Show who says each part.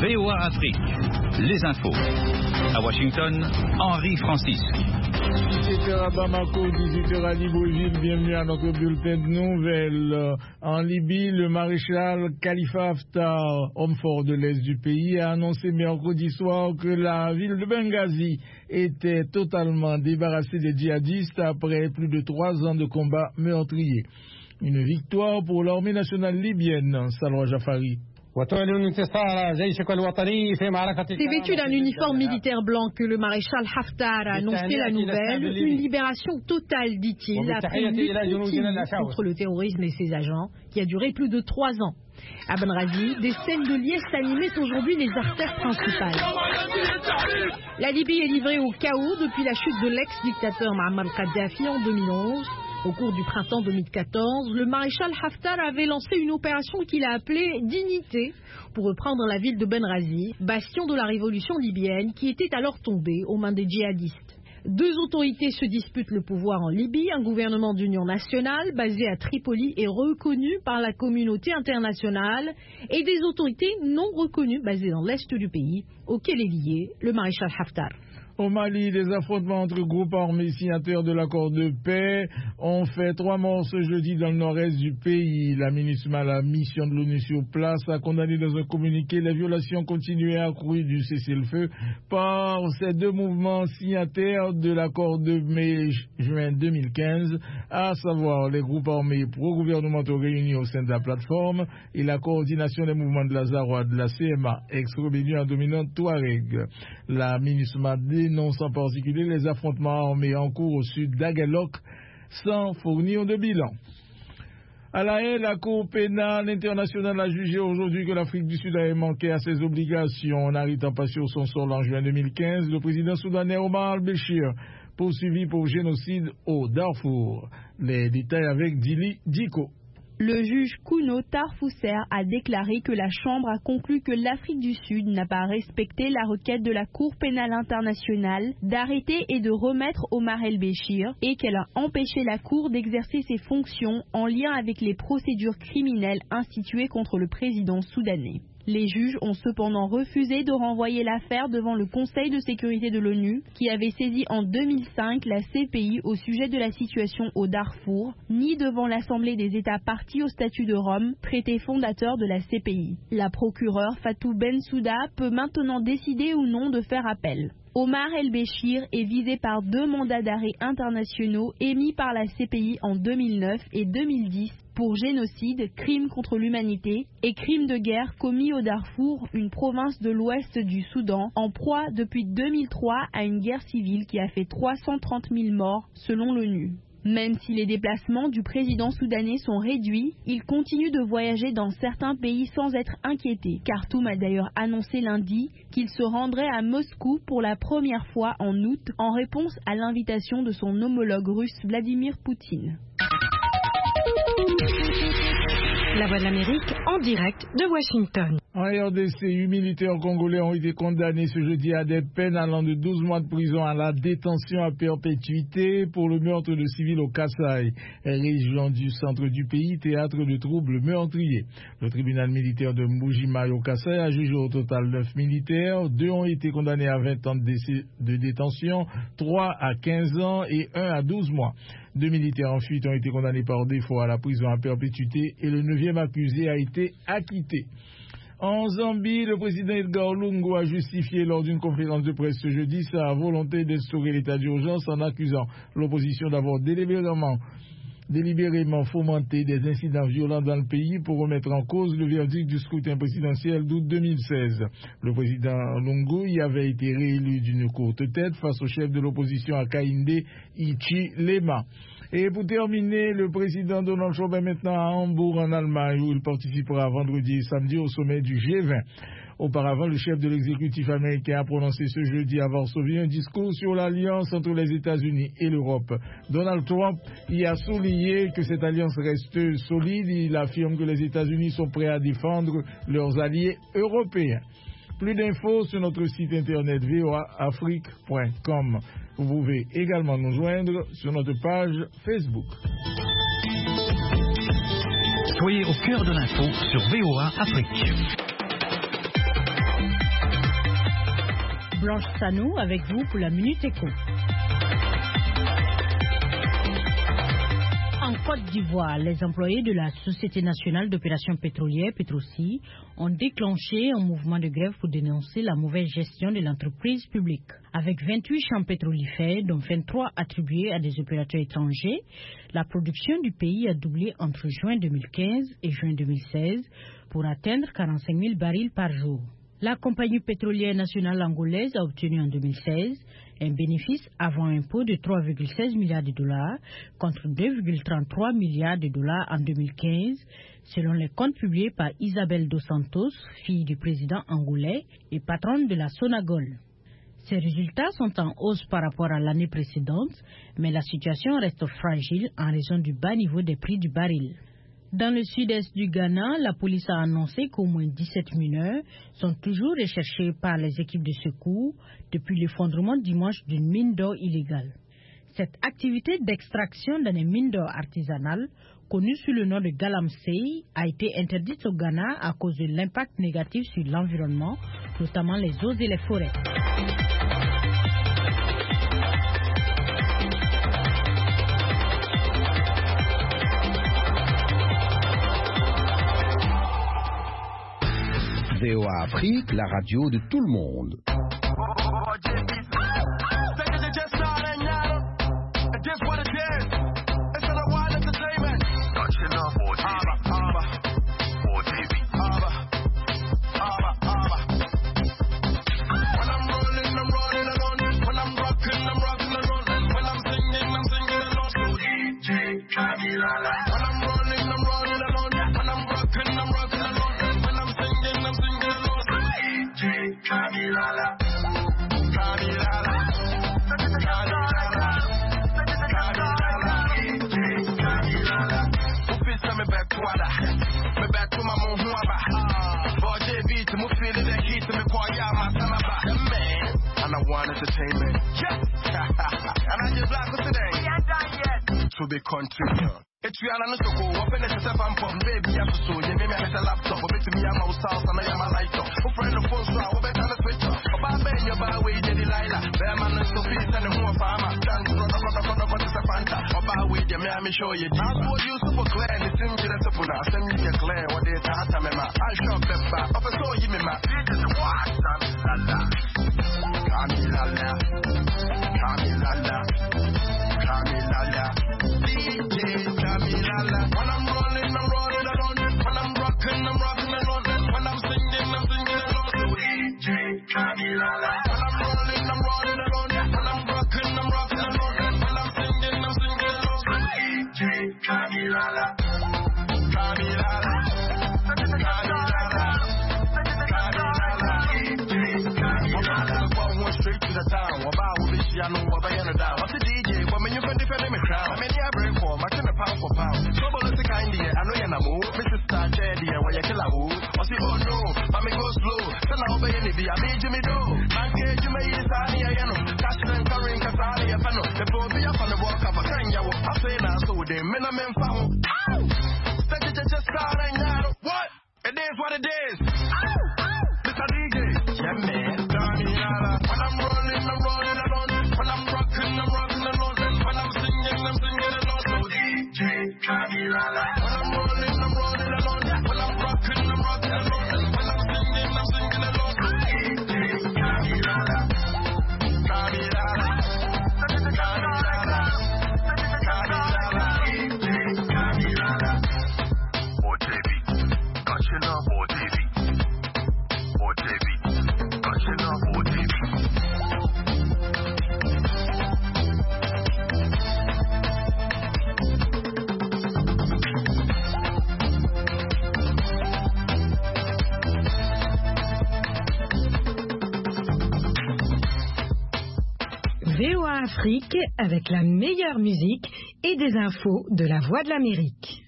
Speaker 1: VOA Afrique, les infos. À Washington, Henri Francis.
Speaker 2: 17h à Bamako, 18h à Libreville, bienvenue à notre bulletin de nouvelles. En Libye, le maréchal Khalifa Haftar, homme fort de l'Est du pays, a annoncé mercredi soir que la ville de Benghazi était totalement débarrassée des djihadistes après plus de 3 ans de combats meurtriers. Une victoire pour l'armée nationale libyenne, Salwa Jafari.
Speaker 3: C'est vêtu d'un uniforme militaire blanc que le maréchal Haftar a annoncé la nouvelle, une libération totale, dit-il, après une lutte continue contre le terrorisme et ses agents, qui a duré plus de 3 ans. À Benghazi, des scènes de liesse animaient aujourd'hui les artères principales. La Libye est livrée au chaos depuis la chute de l'ex-dictateur Muammar Kadhafi en 2011. Au cours du printemps 2014, le maréchal Haftar avait lancé une opération qu'il a appelée « Dignité » pour reprendre la ville de Benghazi, bastion de la révolution libyenne qui était alors tombée aux mains des djihadistes. 2 autorités se disputent le pouvoir en Libye. Un gouvernement d'union nationale basé à Tripoli et reconnu par la communauté internationale et des autorités non reconnues basées dans l'est du pays, auquel est lié le maréchal Haftar.
Speaker 2: Au Mali, des affrontements entre groupes armés signataires de l'accord de paix ont fait 3 morts ce jeudi dans le nord-est du pays. La MINUSMA, la mission de l'ONU sur place, a condamné dans un communiqué les violations continuées et accrues du cessez-le-feu par ces 2 mouvements signataires de l'accord de mai-juin 2015, à savoir les groupes armés pro-gouvernementaux réunis au sein de la plateforme et la coordination des mouvements de la Zaroua, de la CMA, ex-rébellion dominante Touareg. La MINUSMA dénonce en particulier les affrontements armés en cours au sud d'Aguelok sans fournir de bilan. À La Haye, la Cour pénale internationale a jugé aujourd'hui que l'Afrique du Sud avait manqué à ses obligations en arrêtant pas sur son sol en juin 2015 le président soudanais Omar al-Béchir, poursuivi pour génocide au Darfour. Les détails avec Dili Diko.
Speaker 4: Le juge Kuno Tarfusser a déclaré que la Chambre a conclu que l'Afrique du Sud n'a pas respecté la requête de la Cour pénale internationale d'arrêter et de remettre Omar el-Béchir et qu'elle a empêché la Cour d'exercer ses fonctions en lien avec les procédures criminelles instituées contre le président soudanais. Les juges ont cependant refusé de renvoyer l'affaire devant le Conseil de sécurité de l'ONU, qui avait saisi en 2005 la CPI au sujet de la situation au Darfour, ni devant l'Assemblée des États partis au statut de Rome, traité fondateur de la CPI. La procureure Fatou Bensouda peut maintenant décider ou non de faire appel. Omar el-Béchir est visé par 2 mandats d'arrêt internationaux émis par la CPI en 2009 et 2010 pour génocide, crime contre l'humanité et crime de guerre commis au Darfour, une province de l'ouest du Soudan, en proie depuis 2003 à une guerre civile qui a fait 330 000 morts selon l'ONU. Même si les déplacements du président soudanais sont réduits, il continue de voyager dans certains pays sans être inquiété. Khartoum a d'ailleurs annoncé lundi qu'il se rendrait à Moscou pour la première fois en août en réponse à l'invitation de son homologue russe Vladimir Poutine.
Speaker 5: La Voix de l'Amérique en direct de Washington.
Speaker 2: En RDC, 8 militaires congolais ont été condamnés ce jeudi à des peines allant de 12 mois de prison à la détention à perpétuité pour le meurtre de civils au Kasaï, région du centre du pays, théâtre de troubles meurtriers. Le tribunal militaire de Mbujimai au Kasaï a jugé au total 9 militaires. 2 ont été condamnés à 20 ans de détention, 3 à 15 ans et 1 à 12 mois. 2 militaires en fuite ont été condamnés par défaut à la prison à perpétuité et le 9e accusé a été acquitté. En Zambie, le président Edgar Lungu a justifié lors d'une conférence de presse ce jeudi sa volonté d'instaurer l'état d'urgence en accusant l'opposition d'avoir délibérément fomenté des incidents violents dans le pays pour remettre en cause le verdict du scrutin présidentiel d'août 2016. Le président Lungu y avait été réélu d'une courte tête face au chef de l'opposition Hakainde Hichilema. Et pour terminer, le président Donald Trump est maintenant à Hambourg en Allemagne où il participera vendredi et samedi au sommet du G20. Auparavant, le chef de l'exécutif américain a prononcé ce jeudi à Varsovie un discours sur l'alliance entre les États-Unis et l'Europe. Donald Trump y a souligné que cette alliance reste solide. Il affirme que les États-Unis sont prêts à défendre leurs alliés européens. Plus d'infos sur notre site internet voaafrique.com. Vous pouvez également nous joindre sur notre page Facebook.
Speaker 1: Soyez au cœur de l'info sur VOA Afrique.
Speaker 3: Blanche Sanou avec vous pour la Minute Éco. En Côte d'Ivoire, les employés de la Société nationale d'opération pétrolière, Petroci, ont déclenché un mouvement de grève pour dénoncer la mauvaise gestion de l'entreprise publique. Avec 28 champs pétrolifères, dont 23 attribués à des opérateurs étrangers, la production du pays a doublé entre juin 2015 et juin 2016 pour atteindre 45 000 barils par jour. La compagnie pétrolière nationale angolaise a obtenu en 2016 un bénéfice avant impôt de 3,16 milliards de dollars contre 2,33 milliards de dollars en 2015, selon les comptes publiés par Isabelle Dos Santos, fille du président angolais et patronne de la Sonagol. Ces résultats sont en hausse par rapport à l'année précédente, mais la situation reste fragile en raison du bas niveau des prix du baril. Dans le sud-est du Ghana, la police a annoncé qu'au moins 17 mineurs sont toujours recherchés par les équipes de secours depuis l'effondrement dimanche d'une mine d'or illégale. Cette activité d'extraction dans les mines d'or artisanales, connue sous le nom de Galamsey, a été interdite au Ghana à cause de l'impact négatif sur l'environnement, notamment les eaux et les forêts.
Speaker 6: VOA Afrique, la radio de tout le monde.
Speaker 7: Entertainment. Yeah. And I just like us today. We ain't done yet. To be continued. It's real and it's go. Open it to I'm from baby. I'm so you may have a laptop. But to me, I'm a house and I am a light up. Who friend the phone so I will better the switch up. About Ben, your by way, Jenny Lila. Bear man and Sophie and the more farmer. Thanks for the Fanta. About way, the man, me show you. I told you super clear. The thing to the super. I send you a clear. What they tell me, I shop them back. Up and so you me, ma. This is what Camilala, Camilala, Camilala, DJ Camilala. When I'm rolling alone. When I'm rocking alone. When I'm singing alone. So DJ Camilala. When I'm rolling alone. When I'm rocking alone. When I'm singing alone. So DJ Camilala, Camilala, Camilala. Straight to the town, about this I know what I am down. What's the DJ? But when you can defend me crown, many I bring for my kind of pound for pound. Trouble is the kind here, I know you're not move. Mrs. Star Jerry, where you kill a wood. I say, oh no, but me go slow. Then I'll be any be a major me do. Man, get you made it on here, you know. Cash and carrying Casali, a panel. The poor be up on the walk of a thing, you will. I say now, so they men found. Ow! Said you just starting now. What? It is what it is. Ow! Mr. DJ. Yeah, man. When I'm rolling alone. When I'm rocking alone. When I'm singing alone. So DJ Camilala. When I'm rolling alone. When I'm rocking alone. When I'm singing alone. So DJ Camilala. Camilala. Camilala. Camilala. DJ Camilala. Oh, JB. Got your love, oh, JB. Oh, JB. Got your love, oh, JB.
Speaker 5: VOA Afrique avec la meilleure musique et des infos de la Voix de l'Amérique.